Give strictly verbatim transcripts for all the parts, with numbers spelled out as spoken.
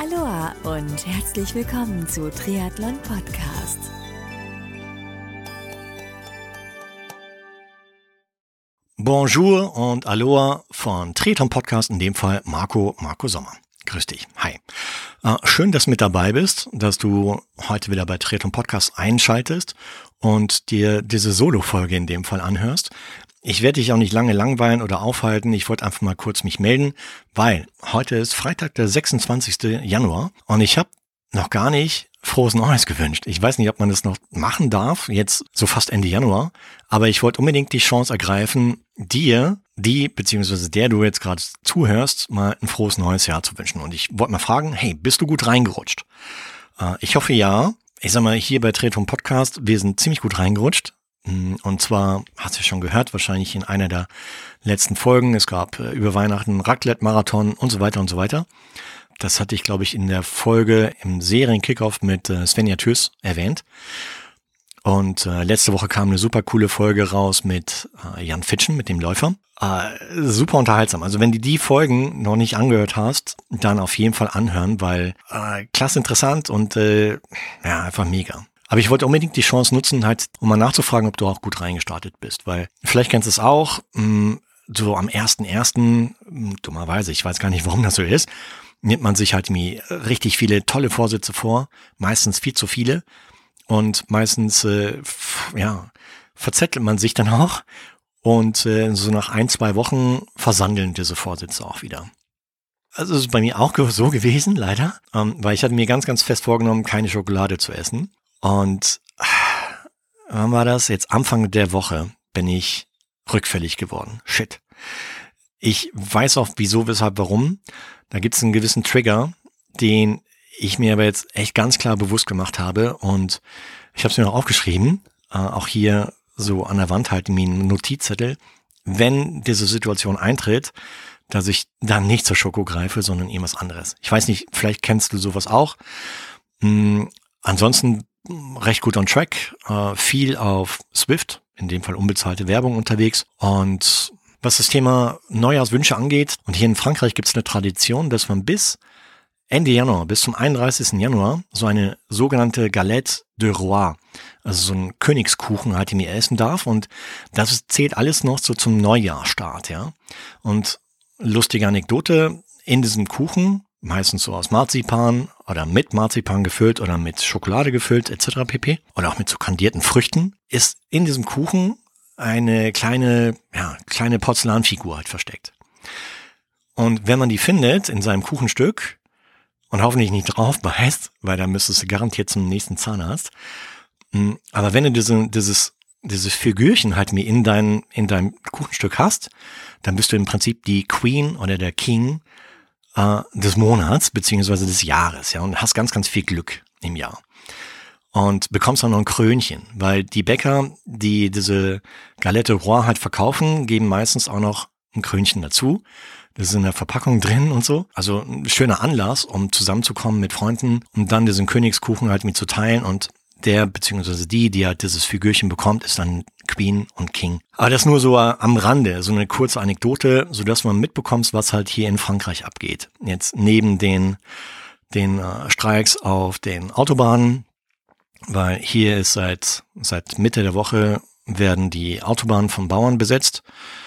Aloha und herzlich willkommen zu Triathlon Podcast. Bonjour und Aloha von Triathlon Podcast, in dem Fall Marco, Marco Sommer. Grüß dich. Hi. Äh, schön, dass du mit dabei bist, dass du heute wieder bei Triathlon Podcast einschaltest und dir diese Solo-Folge in dem Fall anhörst. Ich werde dich auch nicht lange langweilen oder aufhalten. Ich wollte einfach mal kurz mich melden, weil heute ist Freitag, der sechsundzwanzigster Januar und ich habe noch gar nicht frohes Neues gewünscht. Ich weiß nicht, ob man das noch machen darf, jetzt so fast Ende Januar, aber ich wollte unbedingt die Chance ergreifen, dir, die, beziehungsweise der du jetzt gerade zuhörst, mal ein frohes neues Jahr zu wünschen. Und ich wollte mal fragen, hey, bist du gut reingerutscht? Äh, ich hoffe ja. Ich sag mal, hier bei Triathlon Podcast, wir sind ziemlich gut reingerutscht. Und zwar, hast du ja schon gehört, wahrscheinlich in einer der letzten Folgen, es gab äh, über Weihnachten Raclette-Marathon und so weiter und so weiter. Das hatte ich, glaube ich, in der Folge im Serien-Kickoff mit äh, Svenja Thös erwähnt. Und äh, letzte Woche kam eine super coole Folge raus mit äh, Jan Fitschen, mit dem Läufer. Äh, super unterhaltsam. Also wenn du die Folgen noch nicht angehört hast, dann auf jeden Fall anhören, weil äh, klasse interessant und äh, ja, einfach mega. Aber ich wollte unbedingt die Chance nutzen, halt, um mal nachzufragen, ob du auch gut reingestartet bist. Weil vielleicht kennst du es auch, mh, so am ersten ersten dummerweise, ich weiß gar nicht, warum das so ist, nimmt man sich halt irgendwie richtig viele tolle Vorsätze vor, meistens viel zu viele. Und meistens, äh, ja, verzettelt man sich dann auch. Und äh, so nach ein, zwei Wochen versandeln diese Vorsätze auch wieder. Also es ist bei mir auch so gewesen, leider. Ähm, weil ich hatte mir ganz, ganz fest vorgenommen, keine Schokolade zu essen. Und wann war das? Jetzt Anfang der Woche bin ich rückfällig geworden. Shit. Ich weiß auch wieso, weshalb, warum. Da gibt es einen gewissen Trigger, den ich mir aber jetzt echt ganz klar bewusst gemacht habe. Und ich habe es mir noch aufgeschrieben, äh, auch hier so an der Wand halt in meinen Notizzettel. Wenn diese Situation eintritt, dass ich dann nicht zur Schoko greife, sondern irgendwas anderes. Ich weiß nicht, vielleicht kennst du sowas auch. Hm, ansonsten recht gut on track, äh, viel auf Swift, in dem Fall unbezahlte Werbung unterwegs. Und was das Thema Neujahrswünsche angeht, und hier in Frankreich gibt es eine Tradition, dass man bis Ende Januar, bis zum einunddreißigsten Januar, so eine sogenannte Galette de Roi, also so ein Königskuchen halt in die essen darf. Und das zählt alles noch so zum Neujahrstart, ja. Und lustige Anekdote, in diesem Kuchen, meistens so aus Marzipan oder mit Marzipan gefüllt oder mit Schokolade gefüllt et cetera pp. Oder auch mit so kandierten Früchten, ist in diesem Kuchen eine kleine, ja, kleine Porzellanfigur halt versteckt. Und wenn man die findet in seinem Kuchenstück und hoffentlich nicht drauf beißt, weil dann müsstest du garantiert zum nächsten Zahnarzt. Aber wenn du diese, dieses, dieses Figürchen halt mir in dein, in deinem Kuchenstück hast, dann bist du im Prinzip die Queen oder der King des Monats beziehungsweise des Jahres, ja, und hast ganz, ganz viel Glück im Jahr. Und bekommst auch noch ein Krönchen, weil die Bäcker, die diese Galette Roi halt verkaufen, geben meistens auch noch ein Krönchen dazu. Das ist in der Verpackung drin und so. Also ein schöner Anlass, um zusammenzukommen mit Freunden und dann diesen Königskuchen halt mit zu teilen und der, beziehungsweise die, die halt dieses Figürchen bekommt, ist dann Queen und King. Aber das nur so am Rande, so eine kurze Anekdote, sodass man mitbekommt, was halt hier in Frankreich abgeht. Jetzt neben den, den äh, Streiks auf den Autobahnen, weil hier ist seit, seit Mitte der Woche werden die Autobahnen von Bauern besetzt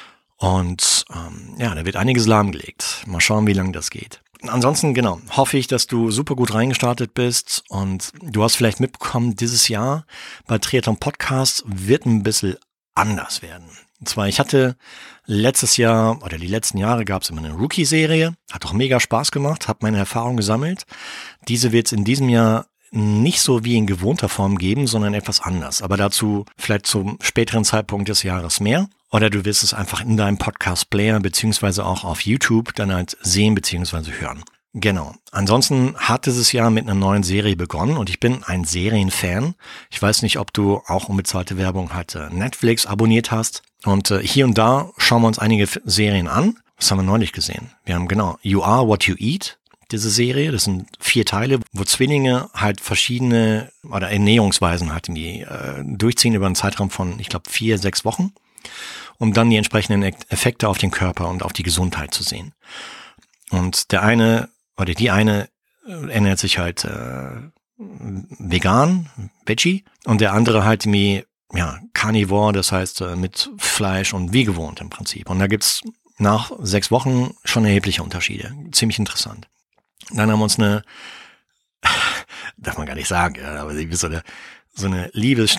und ähm, ja, da wird einiges lahmgelegt. Mal schauen, wie lange das geht. Ansonsten, genau, hoffe ich, dass du super gut reingestartet bist und du hast vielleicht mitbekommen, dieses Jahr bei Triathlon Podcast wird ein bisschen anders werden. Und zwar, ich hatte letztes Jahr oder die letzten Jahre gab es immer eine Rookie-Serie, hat auch mega Spaß gemacht, habe meine Erfahrung gesammelt. Diese wird es in diesem Jahr nicht so wie in gewohnter Form geben, sondern etwas anders. Aber dazu vielleicht zum späteren Zeitpunkt des Jahres mehr. Oder du wirst es einfach in deinem Podcast-Player beziehungsweise auch auf YouTube dann halt sehen beziehungsweise hören. Genau. Ansonsten hat dieses Jahr mit einer neuen Serie begonnen und ich bin ein Serienfan. Ich weiß nicht, ob du auch unbezahlte Werbung halt äh, Netflix abonniert hast. Und äh, hier und da schauen wir uns einige F- Serien an. Was haben wir neulich gesehen? Wir haben genau You Are What You Eat. Diese Serie, das sind vier Teile, wo Zwillinge halt verschiedene oder Ernährungsweisen halt irgendwie äh, durchziehen über einen Zeitraum von, ich glaube, vier, sechs Wochen, um dann die entsprechenden Effekte auf den Körper und auf die Gesundheit zu sehen. Und der eine oder die eine ernährt sich halt äh, vegan, Veggie, und der andere halt wie ja, Carnivore, das heißt äh, mit Fleisch und wie gewohnt im Prinzip. Und da gibt's nach sechs Wochen schon erhebliche Unterschiede. Ziemlich interessant. Dann haben wir uns eine, darf man gar nicht sagen, ja, aber so eine, so eine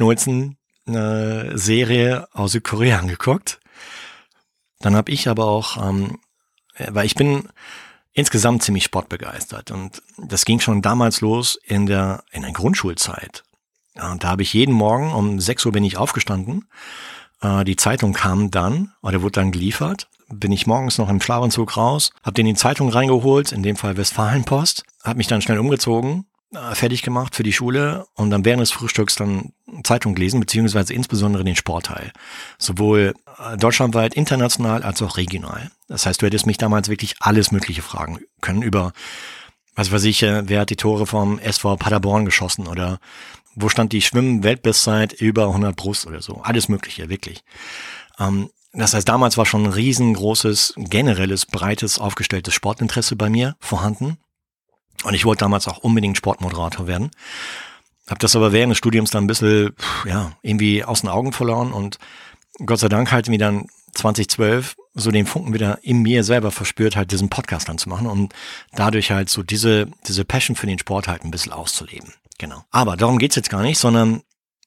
Liebesschnulzen-Serie aus Südkorea angeguckt. Dann habe ich aber auch, ähm, weil ich bin insgesamt ziemlich sportbegeistert und das ging schon damals los in der in der Grundschulzeit. Und da habe ich jeden Morgen um sechs Uhr bin ich aufgestanden. Äh, die Zeitung kam dann, oder wurde dann geliefert. Bin ich morgens noch im Schlafanzug raus, habe den in die Zeitung reingeholt, in dem Fall Westfalenpost, habe mich dann schnell umgezogen, äh, fertig gemacht für die Schule und dann während des Frühstücks dann Zeitung gelesen, beziehungsweise insbesondere den Sportteil. Sowohl äh, deutschlandweit, international als auch regional. Das heißt, du hättest mich damals wirklich alles Mögliche fragen können über, was weiß ich, äh, wer hat die Tore vom S V Paderborn geschossen oder wo stand die Schwimmen-Weltbestzeit über hundert Brust oder so. Alles Mögliche, wirklich. Ähm, das heißt, damals war schon ein riesengroßes, generelles, breites, aufgestelltes Sportinteresse bei mir vorhanden. Und ich wollte damals auch unbedingt Sportmoderator werden. Habe das aber während des Studiums dann ein bisschen, ja, irgendwie aus den Augen verloren. Und Gott sei Dank halt mir dann zwanzig zwölf so den Funken wieder in mir selber verspürt, halt diesen Podcast dann zu machen und dadurch halt so diese, diese Passion für den Sport halt ein bisschen auszuleben. Genau. Aber darum geht's jetzt gar nicht, sondern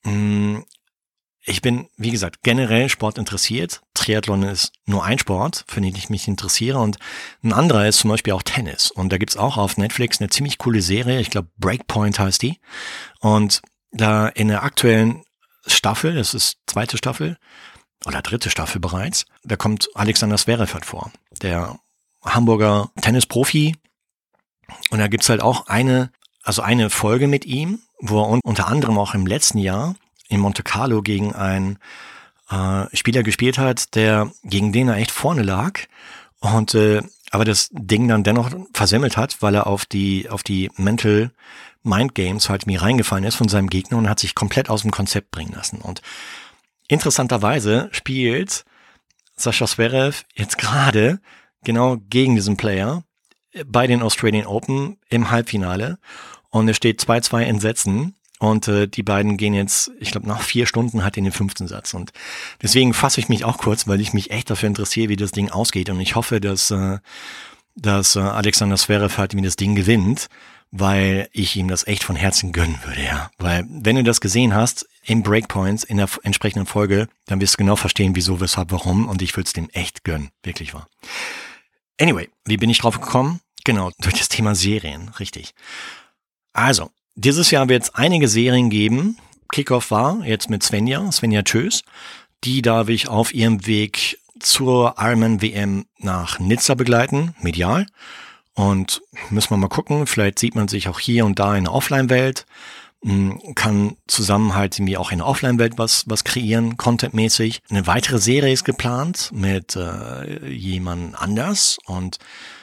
mh, ich bin, wie gesagt, generell Sport interessiert. Triathlon ist nur ein Sport, für den ich mich interessiere. Und ein anderer ist zum Beispiel auch Tennis. Und da gibt's auch auf Netflix eine ziemlich coole Serie. Ich glaube, Breakpoint heißt die. Und da in der aktuellen Staffel, das ist zweite Staffel oder dritte Staffel bereits, da kommt Alexander Zverev vor, der Hamburger Tennisprofi. Und da gibt's halt auch eine, also eine Folge mit ihm, wo er unter anderem auch im letzten Jahr in Monte Carlo gegen einen äh, Spieler gespielt hat, der gegen den er echt vorne lag und äh, aber das Ding dann dennoch versemmelt hat, weil er auf die auf die Mental Mind Games halt mir reingefallen ist von seinem Gegner und hat sich komplett aus dem Konzept bringen lassen. Und interessanterweise spielt Sascha Zverev jetzt gerade genau gegen diesen Player bei den Australian Open im Halbfinale und es steht zwei zwei in Sätzen. Und äh, die beiden gehen jetzt, ich glaube, nach vier Stunden halt in den fünften Satz. Und deswegen fasse ich mich auch kurz, weil ich mich echt dafür interessiere, wie das Ding ausgeht. Und ich hoffe, dass, äh, dass äh, Alexander Zverev halt mir das Ding gewinnt, weil ich ihm das echt von Herzen gönnen würde, ja. Weil wenn du das gesehen hast im Breakpoints in der f- entsprechenden Folge, dann wirst du genau verstehen, wieso, weshalb, warum. Und ich würde es dem echt gönnen, wirklich wahr. Anyway, wie bin ich drauf gekommen? Genau, durch das Thema Serien, richtig. Also, dieses Jahr wird es einige Serien geben. Kickoff war jetzt mit Svenja, Svenja Tschös. Die darf ich auf ihrem Weg zur Ironman W M nach Nizza begleiten, medial. Und müssen wir mal gucken, vielleicht sieht man sich auch hier und da in der Offline-Welt, kann zusammen halt irgendwie auch in der Offline-Welt was was kreieren, contentmäßig. Eine weitere Serie ist geplant mit äh, jemand anders und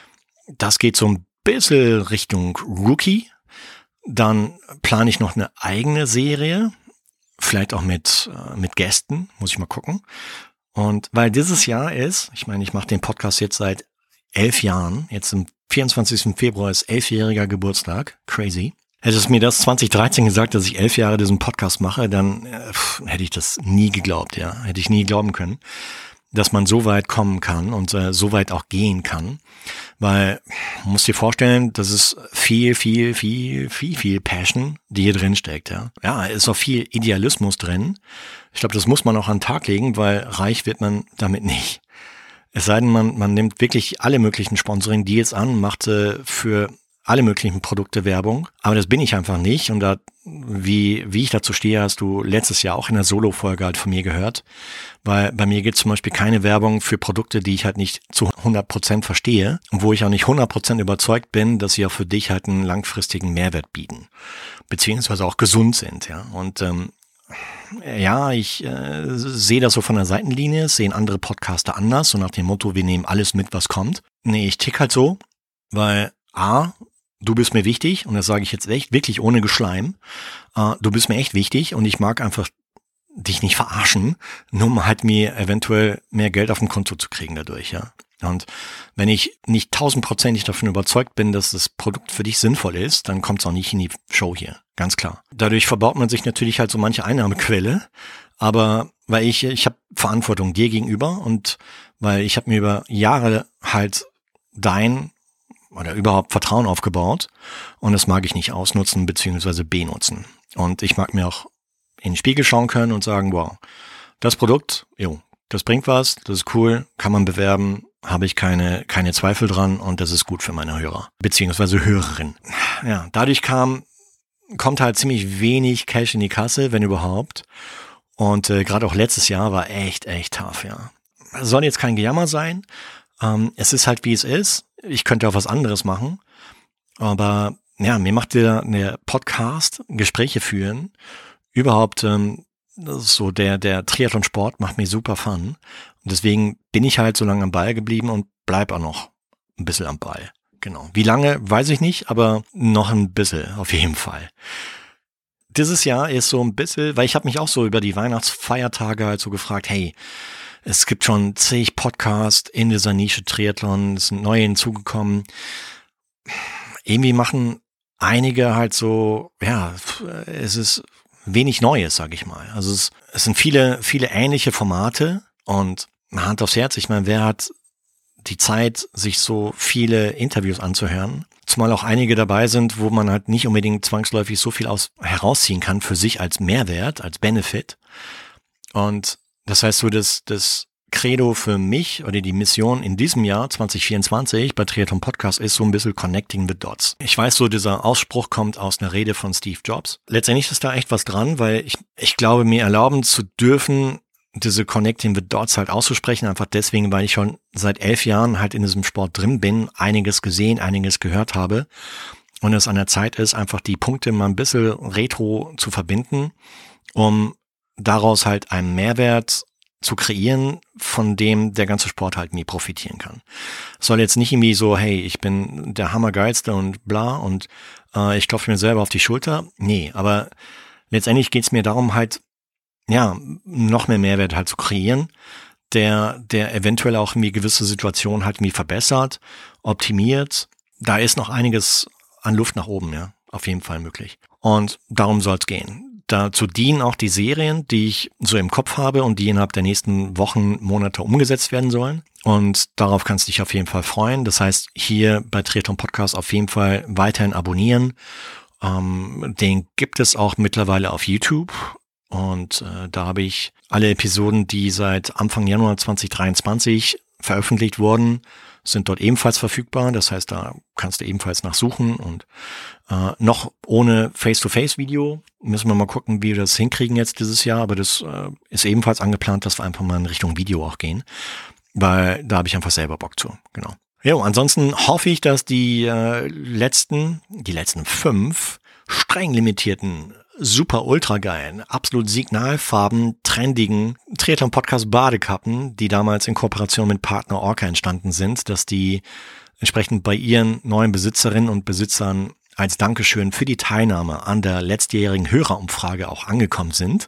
das geht so ein bisschen Richtung Rookie. Dann plane ich noch eine eigene Serie, vielleicht auch mit äh, mit Gästen, muss ich mal gucken. Und weil dieses Jahr ist, ich meine, ich mache den Podcast jetzt seit elf Jahren, jetzt im vierundzwanzigsten Februar ist elfjähriger Geburtstag, crazy. Hättest du mir das zwanzig dreizehn gesagt, dass ich elf Jahre diesen Podcast mache, dann äh, pff, hätte ich das nie geglaubt, ja, hätte ich nie glauben können, dass man so weit kommen kann und äh, so weit auch gehen kann, weil man muss dir vorstellen, das ist viel, viel, viel, viel, viel Passion, die hier drin steckt, ja. Ja, ist auch viel Idealismus drin. Ich glaube, das muss man auch an den Tag legen, weil reich wird man damit nicht. Es sei denn, man, man nimmt wirklich alle möglichen Sponsoring-Deals an, macht äh, für alle möglichen Produkte Werbung, aber das bin ich einfach nicht und da, wie, wie ich dazu stehe, hast du letztes Jahr auch in der Solo-Folge halt von mir gehört, weil bei mir gibt es zum Beispiel keine Werbung für Produkte, die ich halt nicht zu hundert Prozent verstehe und wo ich auch nicht hundert Prozent überzeugt bin, dass sie auch für dich halt einen langfristigen Mehrwert bieten, beziehungsweise auch gesund sind, ja, und ähm, ja, ich äh, sehe das so von der Seitenlinie, sehen andere Podcaster anders, so nach dem Motto, wir nehmen alles mit, was kommt. Nee, ich tick halt so, weil A, du bist mir wichtig und das sage ich jetzt echt, wirklich ohne Geschleim. Uh, du bist mir echt wichtig und ich mag einfach dich nicht verarschen, nur um halt mir eventuell mehr Geld auf dem Konto zu kriegen dadurch, ja. Und wenn ich nicht tausendprozentig davon überzeugt bin, dass das Produkt für dich sinnvoll ist, dann kommt es auch nicht in die Show hier, ganz klar. Dadurch verbaut man sich natürlich halt so manche Einnahmequelle, aber weil ich, ich habe Verantwortung dir gegenüber und weil ich habe mir über Jahre halt dein oder überhaupt Vertrauen aufgebaut und das mag ich nicht ausnutzen bzw. benutzen. Und ich mag mir auch in den Spiegel schauen können und sagen, wow, das Produkt, jo, das bringt was, das ist cool, kann man bewerben, habe ich keine keine Zweifel dran und das ist gut für meine Hörer beziehungsweise Hörerin. Ja, dadurch kam kommt halt ziemlich wenig Cash in die Kasse, wenn überhaupt. Und äh, gerade auch letztes Jahr war echt echt tough, ja. Soll jetzt kein Gejammer sein. Ähm, es ist halt wie es ist. Ich könnte auch was anderes machen, aber ja, mir macht der, der Podcast Gespräche führen überhaupt ähm, so der der Triathlon-Sport macht mir super Fun. Und deswegen bin ich halt so lange am Ball geblieben und bleib auch noch ein bisschen am Ball. Genau. Wie lange, weiß ich nicht, aber noch ein bisschen auf jeden Fall. Dieses Jahr ist so ein bisschen, weil ich habe mich auch so über die Weihnachtsfeiertage halt so gefragt, hey, es gibt schon zig Podcasts in dieser Nische Triathlon, es sind neue hinzugekommen. Irgendwie machen einige halt so, ja, es ist wenig Neues, sag ich mal. Also es, es sind viele, viele ähnliche Formate und Hand aufs Herz, ich meine, wer hat die Zeit, sich so viele Interviews anzuhören? Zumal auch einige dabei sind, wo man halt nicht unbedingt zwangsläufig so viel aus herausziehen kann für sich als Mehrwert, als Benefit. Und das heißt so, dass das Credo für mich oder die Mission in diesem Jahr zwanzig vierundzwanzig bei Triathlon Podcast ist so ein bisschen Connecting the Dots. Ich weiß so, dieser Ausspruch kommt aus einer Rede von Steve Jobs. Letztendlich ist da echt was dran, weil ich, ich glaube, mir erlauben zu dürfen, diese Connecting the Dots halt auszusprechen, einfach deswegen, weil ich schon seit elf Jahren halt in diesem Sport drin bin, einiges gesehen, einiges gehört habe und es an der Zeit ist, einfach die Punkte mal ein bisschen retro zu verbinden, um daraus halt einen Mehrwert zu kreieren, von dem der ganze Sport halt nie profitieren kann. Es soll jetzt nicht irgendwie so, hey, ich bin der Hammergeilste und bla und äh, ich klopfe mir selber auf die Schulter. Nee, aber letztendlich geht's mir darum halt, ja, noch mehr Mehrwert halt zu kreieren, der der eventuell auch irgendwie gewisse Situationen halt irgendwie verbessert, optimiert. Da ist noch einiges an Luft nach oben, ja, auf jeden Fall möglich. Und darum soll es gehen. Dazu dienen auch die Serien, die ich so im Kopf habe und die innerhalb der nächsten Wochen, Monate umgesetzt werden sollen. Und darauf kannst du dich auf jeden Fall freuen. Das heißt, hier bei Triathlon Podcast auf jeden Fall weiterhin abonnieren. Ähm, den gibt es auch mittlerweile auf YouTube. Und äh, da habe ich alle Episoden, die seit Anfang Januar zwanzig dreiundzwanzig veröffentlicht wurden, sind dort ebenfalls verfügbar. Das heißt, da kannst du ebenfalls nachsuchen und äh, noch ohne Face-to-Face-Video. Müssen wir mal gucken, wie wir das hinkriegen jetzt dieses Jahr. Aber das äh, ist ebenfalls angeplant, dass wir einfach mal in Richtung Video auch gehen, weil da habe ich einfach selber Bock zu. Genau. Ja, ansonsten hoffe ich, dass die äh, letzten, die letzten fünf streng limitierten, super ultra geilen, absolut signalfarben, trendigen Triathlon-Podcast Badekappen, die damals in Kooperation mit Partner Orca entstanden sind, dass die entsprechend bei ihren neuen Besitzerinnen und Besitzern als Dankeschön für die Teilnahme an der letztjährigen Hörerumfrage auch angekommen sind,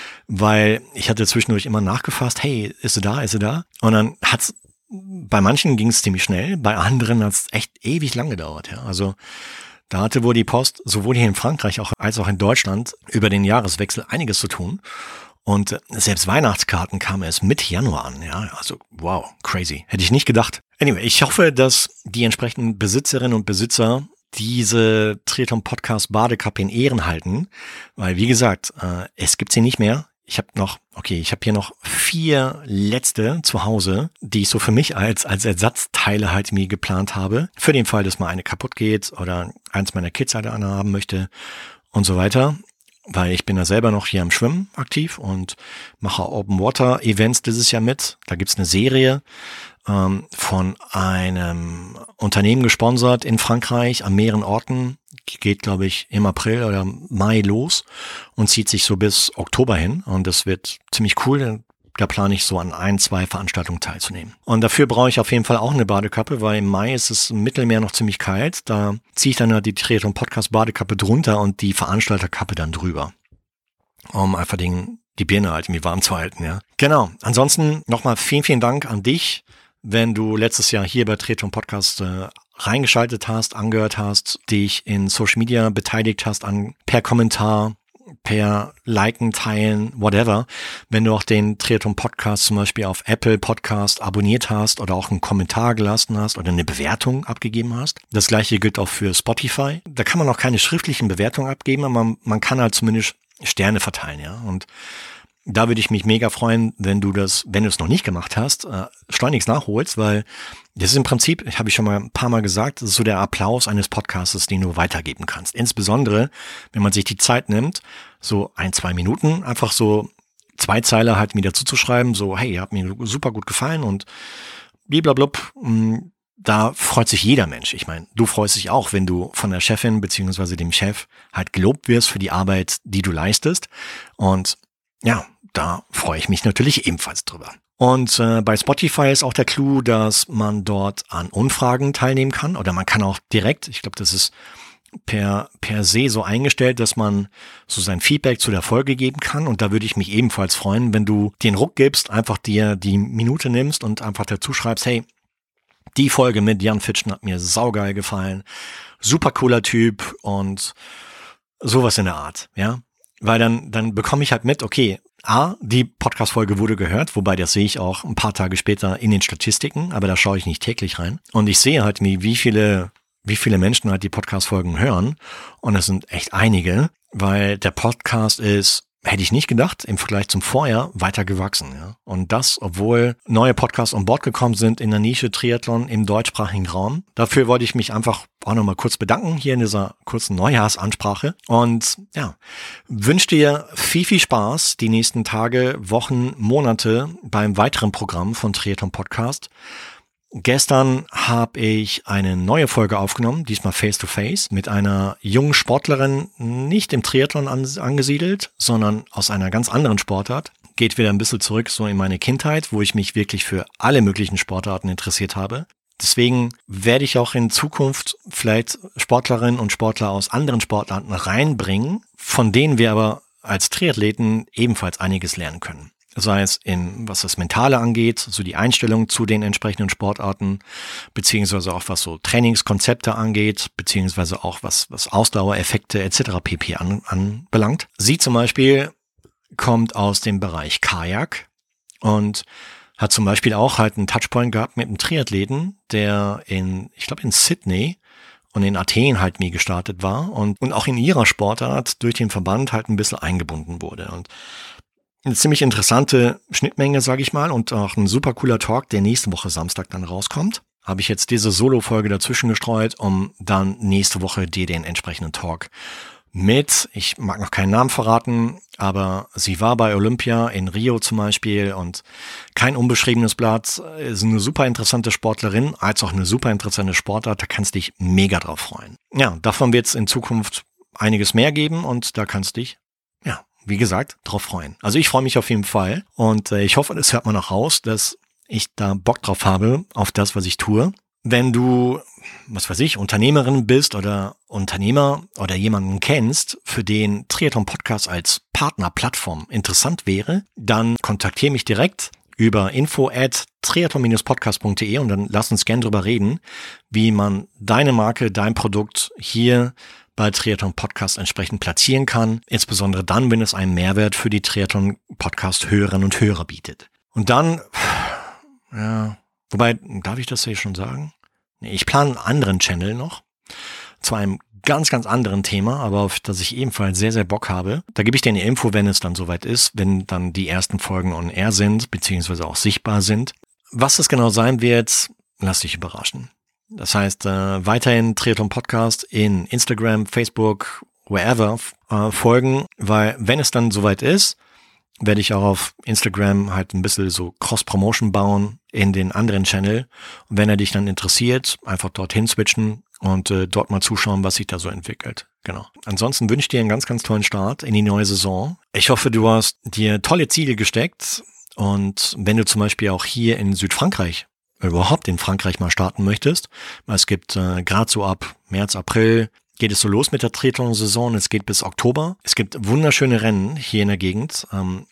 weil ich hatte zwischendurch immer nachgefasst, hey, ist sie da, ist sie da? Und dann hat's, bei manchen ging es ziemlich schnell, bei anderen hat's echt ewig lang gedauert, ja, also da hatte wohl die Post sowohl hier in Frankreich auch als auch in Deutschland über den Jahreswechsel einiges zu tun. Und selbst Weihnachtskarten kamen erst Mitte Januar an. Ja, also wow, crazy. Hätte ich nicht gedacht. Anyway, ich hoffe, dass die entsprechenden Besitzerinnen und Besitzer diese Triathlon Podcast Badekappe in Ehren halten. Weil wie gesagt, äh, es gibt sie nicht mehr. Ich habe noch, okay, ich habe hier noch vier letzte zu Hause, die ich so für mich als als Ersatzteile halt mir geplant habe. Für den Fall, dass mal eine kaputt geht oder eins meiner Kids halt eine haben möchte und so weiter. Weil ich bin ja selber noch hier am Schwimmen aktiv und mache Open Water Events dieses Jahr mit. Da gibt's eine Serie ähm, von einem Unternehmen gesponsert in Frankreich an mehreren Orten. Geht, glaube ich, im April oder Mai los und zieht sich so bis Oktober hin. Und das wird ziemlich cool. Da plane ich so an ein, zwei Veranstaltungen teilzunehmen. Und dafür brauche ich auf jeden Fall auch eine Badekappe, weil im Mai ist es im Mittelmeer noch ziemlich kalt. Da ziehe ich dann halt die Triathlon Podcast Badekappe drunter und die Veranstalterkappe dann drüber. Um einfach den, die Birne halt irgendwie warm zu halten, ja. Genau. Ansonsten nochmal vielen, vielen Dank an dich, wenn du letztes Jahr hier bei Triathlon Podcast äh, reingeschaltet hast, angehört hast, dich in Social Media beteiligt hast an per Kommentar, per Liken, Teilen, whatever. Wenn du auch den Triathlon Podcast zum Beispiel auf Apple Podcast abonniert hast oder auch einen Kommentar gelassen hast oder eine Bewertung abgegeben hast. Das gleiche gilt auch für Spotify. Da kann man auch keine schriftlichen Bewertungen abgeben, aber man, man kann halt zumindest Sterne verteilen, ja. Und da würde ich mich mega freuen, wenn du das, wenn du es noch nicht gemacht hast, äh, schleunigst nachholst, weil das ist im Prinzip, habe ich schon mal ein paar Mal gesagt, das ist so der Applaus eines Podcastes, den du weitergeben kannst. Insbesondere, wenn man sich die Zeit nimmt, so ein, zwei Minuten, einfach so zwei Zeiler halt mir dazu zu schreiben, so, hey, ihr habt mir super gut gefallen und bliblablub. Da freut sich jeder Mensch. Ich meine, du freust dich auch, wenn du von der Chefin beziehungsweise dem Chef halt gelobt wirst für die Arbeit, die du leistest. Und ja, da freue ich mich natürlich ebenfalls drüber. Und äh, bei Spotify ist auch der Clou, dass man dort an Umfragen teilnehmen kann oder man kann auch direkt, ich glaube, das ist per per se so eingestellt, dass man so sein Feedback zu der Folge geben kann. Und da würde ich mich ebenfalls freuen, wenn du den Ruck gibst, einfach dir die Minute nimmst und einfach dazu schreibst, hey, die Folge mit Jan Fitschen hat mir saugeil gefallen, super cooler Typ und sowas in der Art, ja. Weil dann, dann bekomme ich halt mit, okay, A, die Podcast-Folge wurde gehört, wobei das sehe ich auch ein paar Tage später in den Statistiken, aber da schaue ich nicht täglich rein. Und ich sehe halt, wie viele, wie viele Menschen halt die Podcast-Folgen hören. Und es sind echt einige, weil der Podcast ist, hätte ich nicht gedacht, im Vergleich zum Vorjahr weiter gewachsen. Ja. Und das, obwohl neue Podcasts an Bord gekommen sind in der Nische Triathlon im deutschsprachigen Raum. Dafür wollte ich mich einfach auch nochmal kurz bedanken hier in dieser kurzen Neujahrsansprache. Und ja, wünsche dir viel, viel Spaß die nächsten Tage, Wochen, Monate beim weiteren Programm von Triathlon Podcast. Gestern habe ich eine neue Folge aufgenommen, diesmal Face-to-Face, mit einer jungen Sportlerin, nicht im Triathlon an, angesiedelt, sondern aus einer ganz anderen Sportart. Geht wieder ein bisschen zurück so in meine Kindheit, wo ich mich wirklich für alle möglichen Sportarten interessiert habe. Deswegen werde ich auch in Zukunft vielleicht Sportlerinnen und Sportler aus anderen Sportarten reinbringen, von denen wir aber als Triathleten ebenfalls einiges lernen können. Sei es in, was das Mentale angeht, so die Einstellung zu den entsprechenden Sportarten, beziehungsweise auch was so Trainingskonzepte angeht, beziehungsweise auch was, was Ausdauereffekte et cetera pp. An, anbelangt. Sie zum Beispiel kommt aus dem Bereich Kajak und hat zum Beispiel auch halt einen Touchpoint gehabt mit einem Triathleten, der in, ich glaube in Sydney und in Athen halt nie gestartet war und, und auch in ihrer Sportart durch den Verband halt ein bisschen eingebunden wurde. Und eine ziemlich interessante Schnittmenge, sage ich mal, und auch ein super cooler Talk, der nächste Woche Samstag dann rauskommt. Habe ich jetzt diese Solo-Folge dazwischen gestreut, um dann nächste Woche dir den entsprechenden Talk mit, ich mag noch keinen Namen verraten, aber sie war bei Olympia in Rio zum Beispiel und kein unbeschriebenes Blatt, ist eine super interessante Sportlerin, als auch eine super interessante Sportart, da kannst du dich mega drauf freuen. Ja, davon wird es in Zukunft einiges mehr geben und da kannst du dich, ja, wie gesagt, drauf freuen. Also ich freue mich auf jeden Fall und äh, ich hoffe, das hört man auch raus, dass ich da Bock drauf habe, auf das, was ich tue. Wenn du, was weiß ich, Unternehmerin bist oder Unternehmer oder jemanden kennst, für den Triathlon Podcast als Partnerplattform interessant wäre, dann kontaktiere mich direkt über info at triathlon podcast punkt de und dann lass uns gern drüber reden, wie man deine Marke, dein Produkt hier bei Triathlon Podcast entsprechend platzieren kann, insbesondere dann, wenn es einen Mehrwert für die Triathlon Podcast Hörerinnen und Hörer bietet. Und dann, ja, wobei, darf ich das hier schon sagen? Nee, ich plane einen anderen Channel noch, zu einem ganz, ganz anderen Thema, aber auf das ich ebenfalls sehr, sehr Bock habe. Da gebe ich dir eine Info, wenn es dann soweit ist, wenn dann die ersten Folgen on air sind, beziehungsweise auch sichtbar sind. Was das genau sein wird, lass dich überraschen. Das heißt, äh, weiterhin Triathlon Podcast in Instagram, Facebook, wherever äh, folgen, weil wenn es dann soweit ist, werde ich auch auf Instagram halt ein bisschen so Cross-Promotion bauen in den anderen Channel. Und wenn er dich dann interessiert, einfach dorthin switchen und äh, dort mal zuschauen, was sich da so entwickelt. Genau. Ansonsten wünsche ich dir einen ganz, ganz tollen Start in die neue Saison. Ich hoffe, du hast dir tolle Ziele gesteckt und wenn du zum Beispiel auch hier in Südfrankreich überhaupt in Frankreich mal starten möchtest. Es gibt äh, gerade so ab März, April geht es so los mit der Triathlon-Saison. Es geht bis Oktober. Es gibt wunderschöne Rennen hier in der Gegend. Ähm,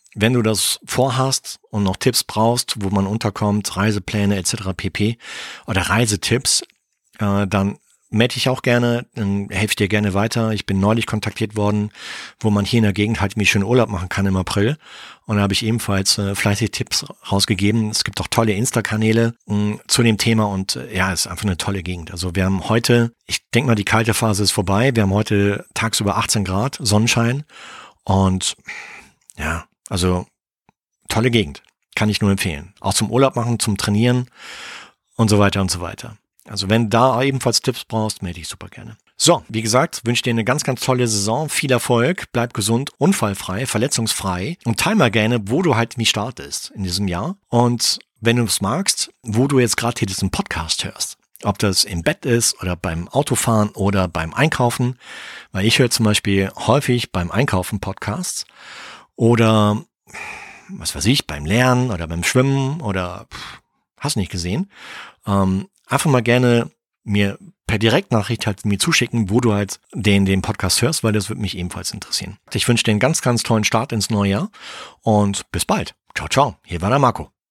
wenn du das vorhast und noch Tipps brauchst, wo man unterkommt, Reisepläne et cetera pp. oder Reisetipps, äh, dann melde ich auch gerne, dann helfe ich dir gerne weiter. Ich bin neulich kontaktiert worden, wo man hier in der Gegend halt mich schön Urlaub machen kann im April. Und da habe ich ebenfalls äh, fleißig Tipps rausgegeben. Es gibt auch tolle Insta-Kanäle mh, zu dem Thema und äh, ja, es ist einfach eine tolle Gegend. Also wir haben heute, ich denke mal, die kalte Phase ist vorbei. Wir haben heute tagsüber achtzehn Grad, Sonnenschein und ja, also tolle Gegend. Kann ich nur empfehlen. Auch zum Urlaub machen, zum Trainieren und so weiter und so weiter. Also wenn du da ebenfalls Tipps brauchst, melde dich super gerne. So, wie gesagt, wünsche dir eine ganz, ganz tolle Saison, viel Erfolg, bleib gesund, unfallfrei, verletzungsfrei und teil mal gerne, wo du halt wie startest in diesem Jahr und wenn du es magst, wo du jetzt gerade hier diesen Podcast hörst. Ob das im Bett ist oder beim Autofahren oder beim Einkaufen, weil ich höre zum Beispiel häufig beim Einkaufen Podcasts oder was weiß ich, beim Lernen oder beim Schwimmen oder pff, hast nicht gesehen. Ähm, Einfach mal gerne mir per Direktnachricht halt mir zuschicken, wo du halt den, den Podcast hörst, weil das würde mich ebenfalls interessieren. Ich wünsche dir einen ganz, ganz tollen Start ins neue Jahr und bis bald. Ciao, ciao. Hier war der Marco.